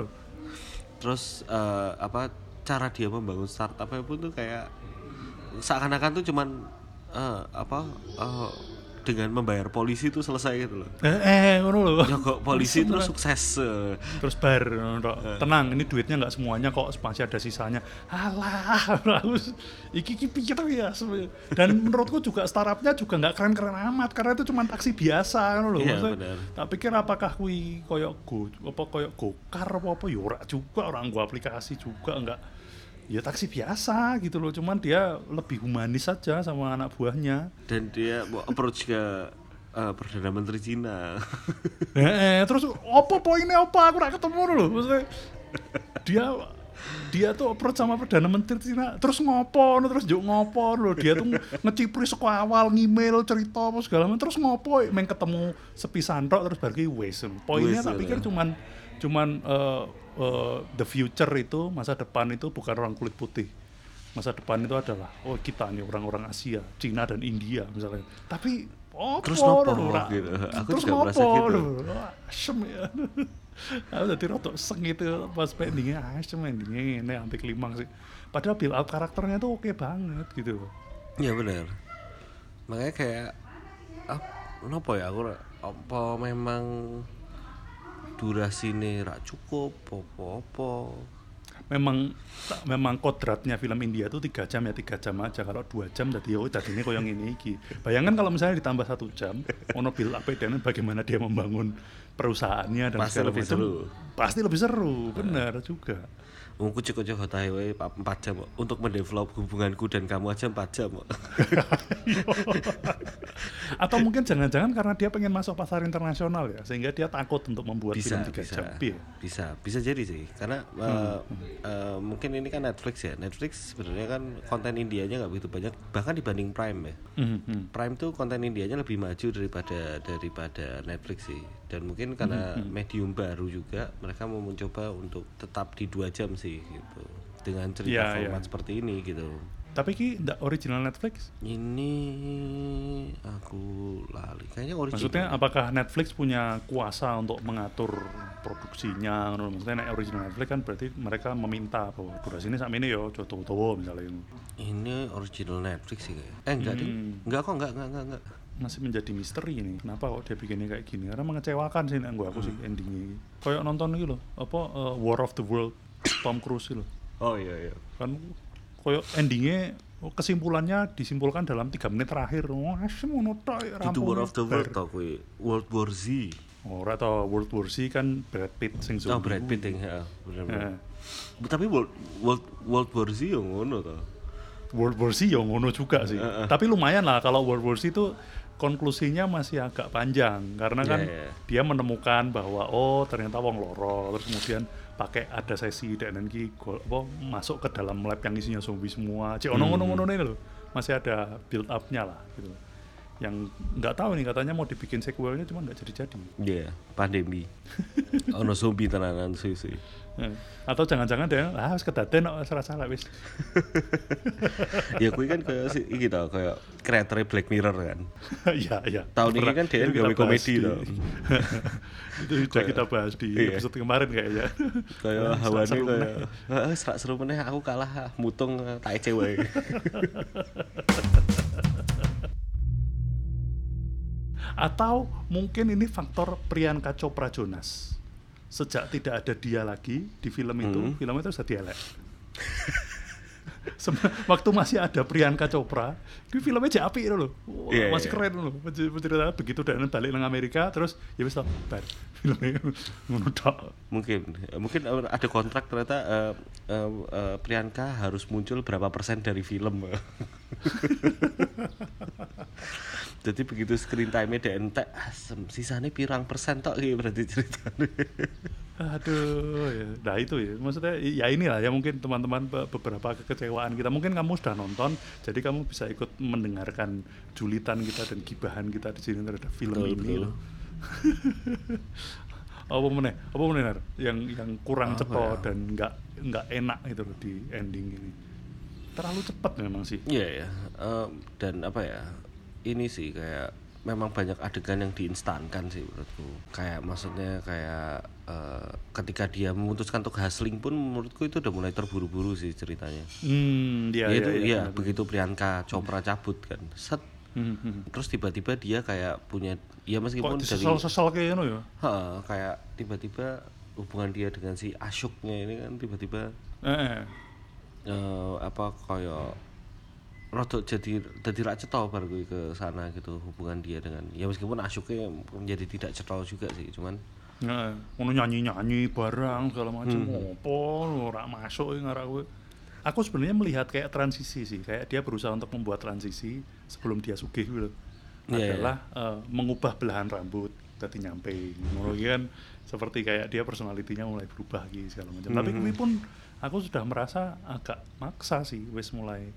Terus uh, apa cara dia membangun startupnya pun tuh kayak seakan-akan tuh cuman uh, apa uh, dengan membayar polisi itu selesai gitu loh. Eh, eh ngono lho. Ya kok polisi terus sukses. Terus bar uh. tenang, ini duitnya enggak semuanya kok, masih ada sisanya. Alah, harus iki iki pikir ya. Dan menurutku juga startupnya juga enggak keren-keren amat karena itu cuma taksi biasa ngono lho. Iya, benar. Tak pikir apakah kuwi koyo go apa koyo gokar apa apa ya ora juga, orang gua aplikasi juga enggak. Ya taksi biasa gitu loh, cuman dia lebih humanis saja sama anak buahnya. Dan dia mau approach ke uh, Perdana Menteri Cina. eh, terus apa poinnya apa aku gak ketemu loh. Maksudnya dia dia tuh approach sama Perdana Menteri Cina terus ngopo, terus juk ngopo loh. Dia tuh ngecipri saka awal ngemail cerita apa segala macam terus ngopo meng ketemu sepisan tok terus bagi wes. Poinnya tak pikir cuman cuman uh, Uh, the future itu, masa depan itu bukan orang kulit putih. Masa depan itu adalah oh kita nih orang-orang Asia, Cina dan India misalnya. Tapi oh terus nopo gitu. Aku terus juga merasa gitu. Asem ya. Aku jadi rotok seng itu pas endingnya asem endingnya ini sampai klimaks sih. Padahal build up karakternya tuh oke banget gitu. Iya benar. Makanya kayak ah, nopo ya aku apa memang durasi ini rak cukup apa-apa. Memang memang kodratnya film India tuh tiga jam ya tiga jam aja. Kalau dua jam jadi oh tadinya koyo ngene iki. Bayangkan kalau misalnya ditambah satu jam ono build up dan bagaimana dia membangun perusahaannya dan pasti segala lebih macam. Seru. Pasti lebih seru, benar nah. juga. Mungkin cukup hotai wae empat jam untuk mendevelop hubunganku dan kamu aja empat jam. Atau mungkin jangan-jangan karena dia pengen masuk pasar internasional ya, sehingga dia takut untuk membuat bisa, film tiga bisa, jam. Ya? Bisa, bisa jadi sih. Karena hmm. uh, uh, mungkin ini kan Netflix ya. Netflix sebenarnya kan konten Indianya nggak begitu banyak, bahkan dibanding Prime ya. Hmm. Prime tuh konten Indianya lebih maju daripada daripada Netflix sih. Dan mungkin karena hmm. medium baru juga, mereka mau mencoba untuk tetap di dua jam sih. Gitu dengan cerita ya, format ya. Seperti ini gitu. Tapi ki ndak original Netflix? Ini aku lali. Kayaknya original. Maksudnya apakah Netflix punya kuasa untuk mengatur produksinya? Maksudnya nek original Netflix kan berarti mereka meminta bahwa durasi ini sama ini yo coto-coto misalnya. Ini original Netflix sih kayak. Eh enggak hmm. deh. Enggak kok enggak enggak enggak enggak. Masih menjadi misteri ini. Kenapa kok dia bikinnya kayak gini? Karena mengecewakan sih nek gua aku hmm. sih endingnya. Kayak nonton iki lho, apa uh, War of the World Tom Cruise loh. Oh iya iya. Kan koyo endingnya kesimpulannya disimpulkan dalam tiga menit terakhir. Wah, ngono tok Itu War of the World tau kuwi, World War Z. Ora tau World War Z kan Brad Pitt sing zombie. Oh, Brad Pitt yang heeh, bener-bener. Eh, Tapi World World World War Z yo ngono to. World War Z ya ngono juga sih. Uh, uh. Tapi lumayan lah kalau World War Z itu konklusinya masih agak panjang karena kan Yeah, yeah. dia menemukan bahwa oh ternyata wong loro, terus kemudian pakai ada sesi D N A ki go- apa masuk ke dalam lab yang isinya zombie semua. Cek ono ngono-ngono nih loh. Masih ada build up-nya lah gitu. Yang nggak tahu nih katanya mau dibikin sequelnya cuma nggak jadi-jadi. Iya, yeah, pandemi. Ono zombie tenanan suwi-suwi. Eh, Atau jangan-jangan dia ah wis kedaden kok wis salah wis. Ya kuwi kan kayak si iki tau kayak kreator Black Mirror kan. Iya, iya. Tahun ini Pernah- kan dia itu kita gawe bahas komedi di- tau. Itu sudah kita bahas di Iya. episode kemarin kayaknya. Kayak Ah, hawane seru kayak meneh. heeh serak seru meneh aku kalah mutung tak ece wae. Atau mungkin ini faktor Priyanka Chopra Jonas. Sejak tidak ada dia lagi di film itu, Hmm. film itu sudah elek. Sem- Waktu masih ada Priyanka Chopra, itu filmnya jadi apik itu loh. Wah, Iya, masih iya. keren loh. Pencer- Penceritaannya begitu dan balik nang Amerika terus ya wis toh, bar. Filmnya ngono tok. Mungkin mungkin ada kontrak ternyata eh, eh, eh, Priyanka harus muncul berapa persen dari film. Jadi begitu screen time-nya dia entek, ah, sem- sisanya pirang persen tok iki berarti ceritanya. Aduh, ya. Nah itu ya, maksudnya ya inilah ya mungkin teman-teman be- beberapa kekecewaan kita. Mungkin kamu sudah nonton, jadi kamu bisa ikut mendengarkan julitan kita dan gibahan kita di sini terhadap film Betul, ini betul. loh. Apa meneh? Apa meneh Nar? Yang yang kurang Apa cepat ya? dan nggak nggak enak gitu loh di ending ini. Terlalu cepat memang sih. Iya ya, em, dan apa ya, ini sih kayak memang banyak adegan yang diinstankan sih menurutku. Kayak maksudnya kayak eh, ketika dia memutuskan untuk hustling pun menurutku itu udah mulai terburu-buru sih ceritanya. Hmm, dia Ya, ya, itu ya, iya, benar. begitu Priyanka Chopra cabut kan, set, Hmm, hmm. terus tiba-tiba dia kayak punya, ya Kok meskipun dari, disesal-sesal kayak gitu ya? ha, kayak tiba-tiba hubungan dia dengan si Ashoknya ini kan tiba-tiba Eh, eh. eh, apa kayak rodok jadi jadi rak cetol bar gue ke sana gitu hubungan dia dengan, ya meskipun Ashoknya menjadi tidak cetol juga sih, cuman Nah, ngono nyanyi-nyanyi barang segala macam, Hmm. opo ora masuk ngarak kowe. Aku sebenarnya melihat kayak transisi sih, kayak dia berusaha untuk membuat transisi sebelum dia sugih gitu. Iya, Adalah eh, mengubah belahan rambut tadi nyampe. Ngono iki kan seperti kayak dia personalitinya mulai berubah gitu segala macam. Tapi Mhm. kuwi pun aku sudah merasa agak maksa sih wis mulai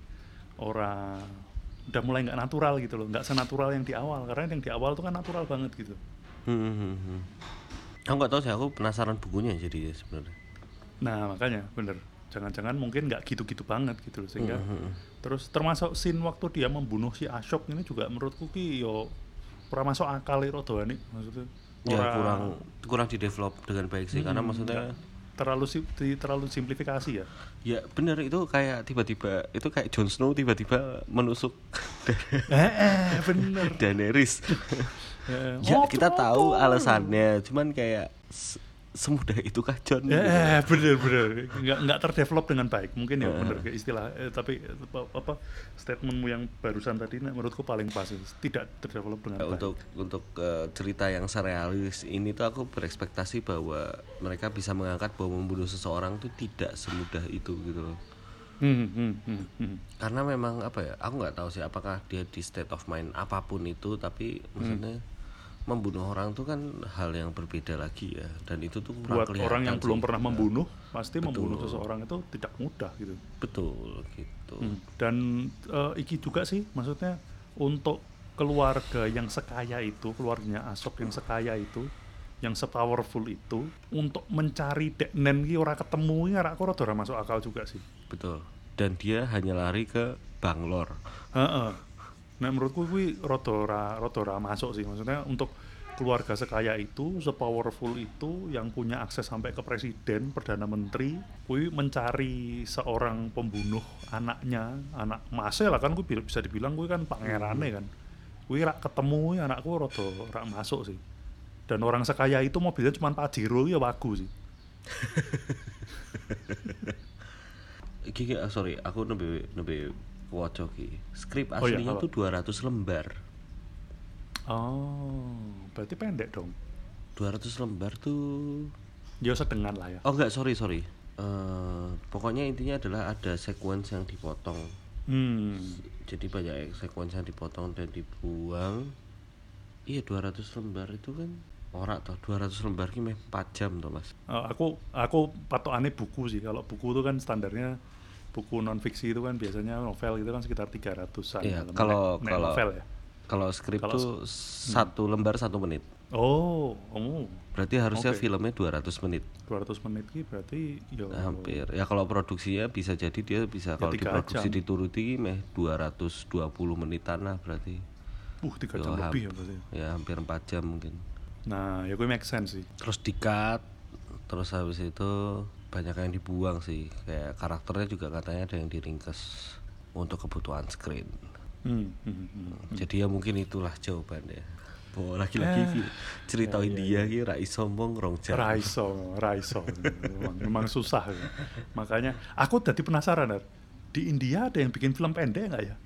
ora udah mulai nggak natural gitu loh, nggak senatural yang di awal, karena yang di awal tuh kan natural banget gitu. hmm, hmm, hmm. Aku nggak tahu sih, aku penasaran bukunya jadi sebenarnya. Nah makanya bener, jangan-jangan mungkin nggak gitu-gitu banget gitu loh, sehingga Hmm, terus termasuk scene waktu dia membunuh si Ashok ini juga menurutku ki yo ora masuk akal itu doane maksudnya. Ya Ora- kurang kurang di develop dengan baik sih, karena Hmm, maksudnya terlalu si- di- terlalu simplifikasi ya. ya bener itu kayak tiba-tiba itu kayak Jon Snow tiba-tiba menusuk eh, eh bener. Daenerys. Eh, Ya oh, kita tahu betul. alasannya, cuman kayak se- semudah itukah Jon? Eh, gitu. eh, bener bener nggak nggak terdevelop dengan baik mungkin ya bener kayak istilah eh, tapi eh, apa, apa statementmu yang barusan tadi nah, menurutku paling pas tidak terdevelop dengan baik. Untuk untuk eh, cerita yang serealis ini tuh aku berekspektasi bahwa mereka bisa mengangkat bahwa membunuh seseorang tuh tidak semudah itu gitu loh. Hmm, hmm, hmm, hmm. Karena memang apa ya, aku nggak tahu sih apakah dia di state of mind apapun itu, tapi maksudnya membunuh orang tuh kan hal yang berbeda lagi ya, dan itu tuh kurang Buat kelihatan orang yang sih. belum pernah membunuh pasti Betul. membunuh seseorang itu tidak mudah gitu. Betul gitu. Hmm. Dan eh, iki juga sih maksudnya untuk keluarga yang sekaya itu, keluarganya Ashok yang sekaya itu, yang sepowerful itu, untuk mencari Deknen ki ora ketemu iki ora aku rada ora masuk akal juga sih. Betul. Dan dia hanya lari ke Bangalore. Heeh. Nah menurutku kuwi rada ora rada ora masuk sih, maksudnya untuk keluarga sekaya itu, sepowerful itu, yang punya akses sampai ke presiden, perdana menteri, kuwi mencari seorang pembunuh anaknya, anak mase lah kan, kuwi bisa dibilang kuwi kan pangerane kan. Kuwi rak ketemu ya anakku rada rak masuk sih. Dan orang sekaya itu mobilnya cuma Pajero ya wagu sih. Iki ah, sorry, aku nembe nembe waca ki. Skrip Oh ya, aslinya apa? tuh dua ratus lembar. Oh, berarti pendek dong. dua ratus lembar tuh. Ya sedengan lah ya. Oh enggak, sorry, sorry. Eh, pokoknya intinya adalah ada sequence yang dipotong. Hmm. Jadi banyak sequence yang dipotong dan dibuang. Iya, dua ratus lembar itu kan ora toh, dua ratus lembar ki meh empat jam toh, Mas. Eh, aku aku patokannya buku sih. Kalau buku itu kan standarnya buku non fiksi itu kan biasanya novel itu kan sekitar tiga ratusan Iya, kalau kalau nek, nek kalau novel ya. kalau skrip Kalau tuh satu lembar satu menit. oh, oh, Berarti harusnya oke. filmnya dua ratus menit. dua ratus menit ki berarti ya Hampir. Ya kalau produksinya bisa jadi dia bisa kalau tiga diproduksi jam. dituruti meh dua ratus dua puluh menitan lah berarti. uh tiga Yo, jam ham- lebih ya berarti. Ya hampir empat jam mungkin. Nah, ya gue make sense sih. Terus di-cut, terus habis itu banyak yang dibuang sih. Kayak karakternya juga katanya ada yang diringkes untuk kebutuhan screen. Hmm, hmm, hmm. Jadi ya mungkin itulah jawabannya. Bahwa lagi-lagi Eh, cerita ya, ya, India ki ra iso mong rong jam. Raiso, Raiso, memang, memang susah. Ya. Makanya aku tadi penasaran, Nar. Di India ada yang bikin film pendek nggak ya?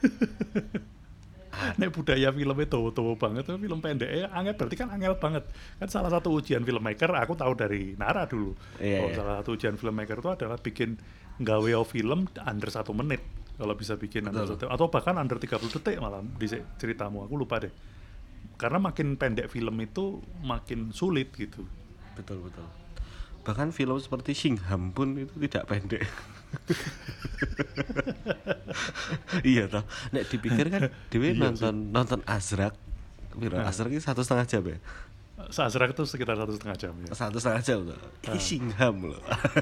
Nek budaya filmnya tuwa-tuwa banget, tapi film pendeknya angel berarti kan angel banget. Kan salah satu ujian filmmaker aku tahu dari Nara dulu. Iya, Kalau iya. salah satu ujian filmmaker itu adalah bikin nggawe film under satu menit. Kalau bisa bikin under Betul. satu atau bahkan under tiga puluh detik malah di ceritamu, aku lupa deh. Karena makin pendek film itu makin sulit gitu. Betul betul. Bahkan film seperti Singham pun itu tidak pendek. Iya toh. Nek dipikir kan Dewi Iya nonton nonton Azrak. Piro? Nah. Azrak ini satu setengah jam ya. Azrak itu sekitar satu setengah jam ya. Satu setengah jam loh. Ini Singham loh.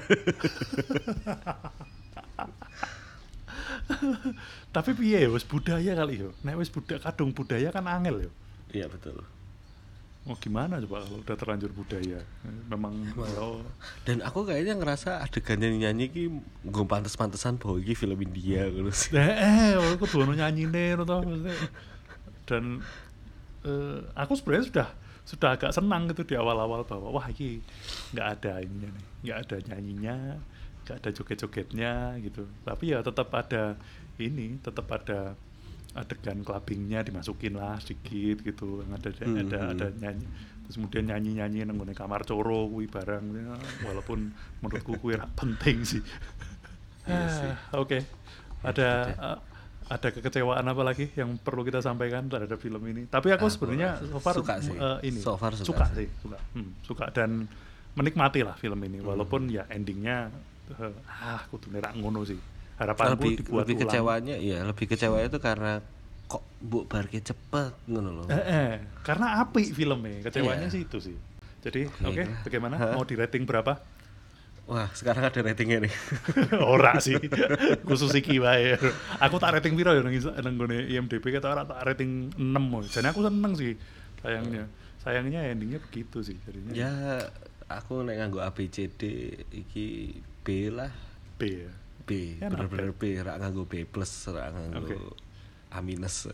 Tapi piye ya, wis budaya kali yo. Nek wis budaya kadung budaya kan angel yo. Iya betul. Mau gimana coba kalau udah terlanjur budaya? Memang oh, Dan aku kayaknya ngerasa adegan nyanyi ki gue pantes-pantesan bahwa ini film India gitu sih. eh, aku kudu ono nyanyine ngono toh maksudnya. Dan eh, aku sebenarnya sudah sudah agak senang gitu di awal-awal bahwa wah ini nggak ada ininya nih, nggak ada nyanyinya, nggak ada joget-jogetnya gitu. Tapi ya tetap ada ini, tetap ada adegan clubbingnya dimasukin lah sedikit gitu, ada ada Hmm, ada, hmm. ada nyanyi, terus kemudian nyanyi nyanyi nenggone kamar coro kui barang, ya, walaupun menurutku kui rak penting sih. Iya sih. Ah, Oke, ada uh, ada kekecewaan apa lagi yang perlu kita sampaikan terhadap film ini? Tapi aku Aku sebenarnya so far suka sih. uh, ini So far suka suka sih. sih, suka, Hmm, suka dan menikmati lah film ini, walaupun ya endingnya uh, ah kudu rak ngono sih. Harapanku lebih dibuat lebih ulang. kecewanya iya lebih kecewanya itu karena kok mbok barke cepet ngono loh. Eh, eh, karena apik filmnya, kecewanya Iya. sih itu sih. Jadi Oke, oke, lah. bagaimana? Hah? Mau di rating berapa? Wah sekarang ada ratingnya nih. Ora sih, khusus iki wae. Aku tak rating piro ya nang is- nang nggone I M D B kata ora tak rating enam. Jadi aku seneng sih. Sayangnya, sayangnya endingnya begitu sih jadinya. Ya aku nek nganggo A B C D iki B lah. B ya. B Ya, bener-bener B rak nganggo B plus rak nganggo Oke. A minus.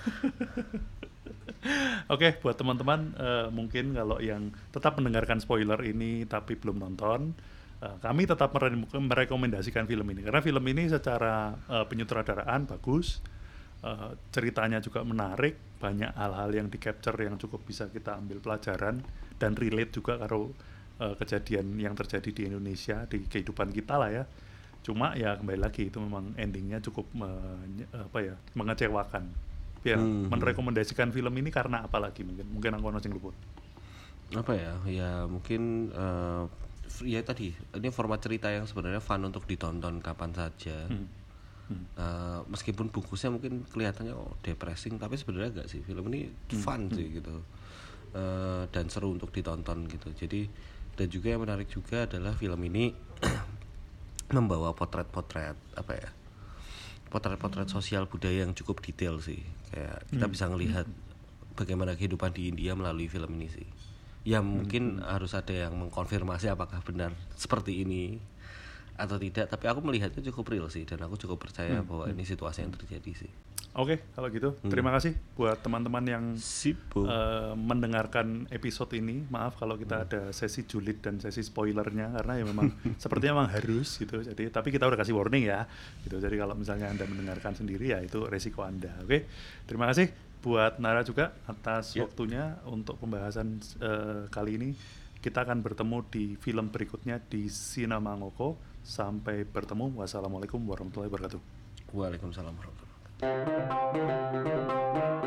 Oke, buat teman-teman eh, mungkin kalau yang tetap mendengarkan spoiler ini tapi belum nonton, eh, kami tetap mere- merekomendasikan film ini karena film ini secara eh, penyutradaraan bagus, eh, ceritanya juga menarik, banyak hal-hal yang di capture yang cukup bisa kita ambil pelajaran dan relate juga karo eh, kejadian yang terjadi di Indonesia di kehidupan kita lah ya. Cuma ya kembali lagi itu memang endingnya cukup menye- apa ya mengecewakan. Ya, Hmm. merekomendasikan film ini karena apa lagi mungkin mungkin aku ono sing luput. Apa ya? Ya mungkin eh, f- ya tadi ini format cerita yang sebenarnya fun untuk ditonton kapan saja. Hmm. Hmm. Eh, meskipun bungkusnya mungkin kelihatannya oh, depressing tapi sebenarnya enggak sih, film ini fun sih gitu. Eh, dan seru untuk ditonton gitu. Jadi dan juga yang menarik juga adalah film ini membawa potret-potret apa ya, potret-potret sosial budaya yang cukup detail sih. Kayak kita Hmm. bisa ngelihat bagaimana kehidupan di India melalui film ini sih. Ya mungkin harus ada yang mengkonfirmasi apakah benar seperti ini atau tidak, tapi aku melihatnya cukup real sih dan aku cukup percaya bahwa ini situasi yang terjadi sih. Oke, kalau gitu Hmm. terima kasih buat teman-teman yang Sipo. eh, mendengarkan episode ini. Maaf kalau kita Hmm. ada sesi julid dan sesi spoilernya karena ya memang sepertinya memang harus gitu. Jadi tapi kita udah kasih warning ya. Gitu. Jadi kalau misalnya Anda mendengarkan sendiri ya itu resiko Anda. Oke. Terima kasih buat Nara juga atas Yep. waktunya untuk pembahasan eh, kali ini. Kita akan bertemu di film berikutnya di Cinema Ngoko. Sampai bertemu. Wassalamualaikum warahmatullahi wabarakatuh. Waalaikumsalam warahmatullahi wabarakatuh.